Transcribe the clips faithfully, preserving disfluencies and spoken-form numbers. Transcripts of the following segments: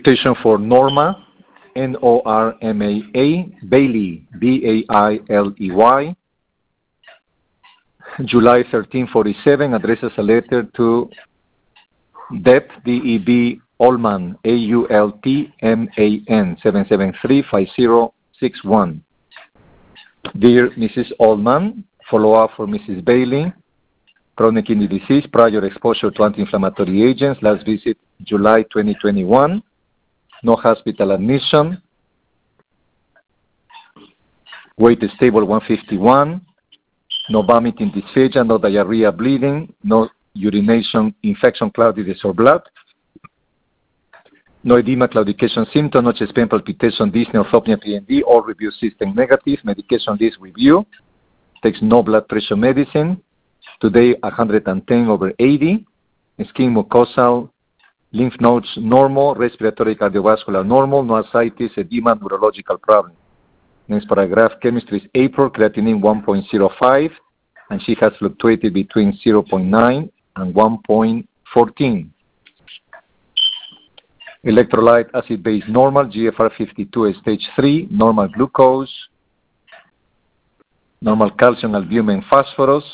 Dictation for Norma, N O R M A A, Bailey, B A I L E Y. July thirteen forty-seven, addresses a letter to Deb, D E B, Allman, A U L T M A N, seven seven three five zero six one. Dear Missus Allman, follow-up for Missus Bailey. Chronic kidney disease, prior exposure to anti-inflammatory agents, last visit July twenty twenty-one. No hospital admission. Weight is stable one fifty-one. No vomiting, dysphagia, no diarrhea, bleeding, no urination, infection, cloudiness, or blood. No edema, claudication symptom, no chest pain, palpitation, dyspnea, orthopnea, P N D, all review system negative. Medication list review. Takes no blood pressure medicine. Today one hundred ten over eighty. Skin mucosal, lymph nodes normal, respiratory cardiovascular normal, no ascites, edema, neurological problem. Next paragraph, chemistry is April, creatinine one point zero five, and she has fluctuated between zero point nine and one point one four. Electrolyte, acid base normal, G F R fifty-two stage three, normal glucose, normal calcium, albumin, phosphorus.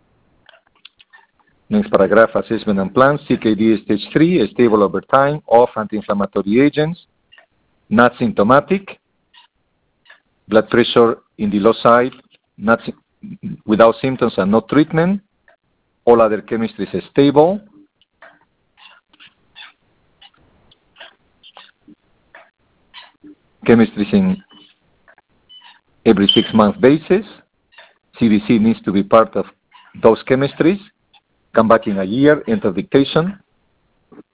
Next paragraph, assessment and plan, C K D stage three, stable over time, off anti-inflammatory agents, not symptomatic. Blood pressure in the low side, not, without symptoms and no treatment. All other chemistries is stable. Chemistries in every six-month basis. C D C needs to be part of those chemistries. Come back in a year, enter dictation.